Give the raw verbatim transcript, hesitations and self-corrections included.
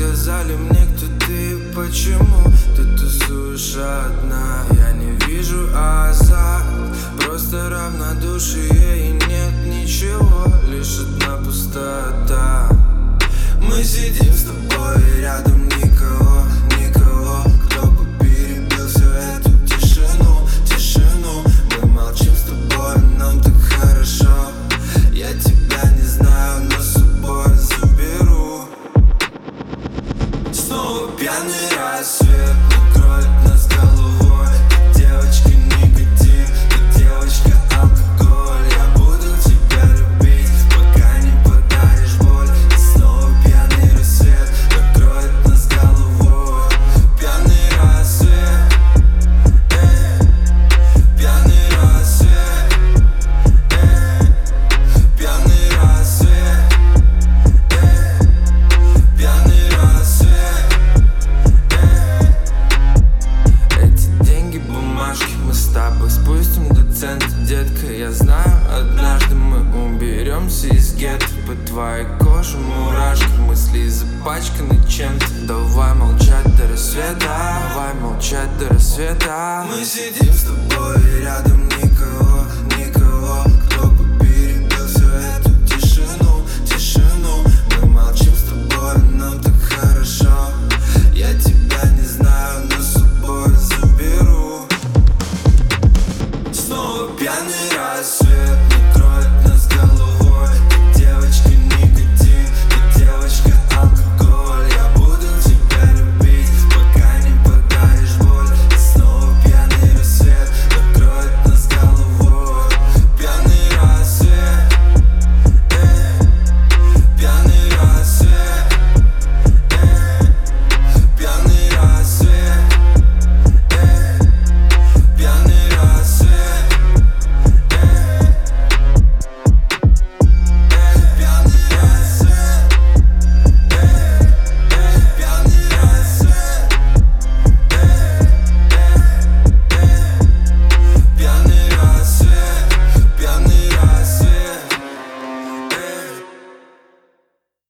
сказали мне, кто ты и почему ты тусуешь одна. Я не вижу азарт, просто равнодушие и нет ничего, лишь одна пустота. Мы сидим с тобой, рядом никого, никого, кто бы перебил всю эту тишину, тишину. Мы молчим с тобой, нам так хорошо. Я тебя не знаю, но с собой заберу. Снова пьяный рассвет накроет нас головой. Ты девочка никотин, ты девочка алкоголь. Я буду тебя любить, пока не подаришь боль. И снова пьяный рассвет накроет нас головой. Пьяный рассвет, эй, пьяный рассвет, эй, пьяный рассвет, эй, пьяный рассвет, эй. Эти деньги, бумажки, мы с тобой спустим до цента, детка. Я знаю, однажды мы уберемся из гетто. По твоей коже мурашки, мысли запачканы чем-то. Давай молчать до рассвета, давай молчать до рассвета. Мы сидим с тобой, рядом никого,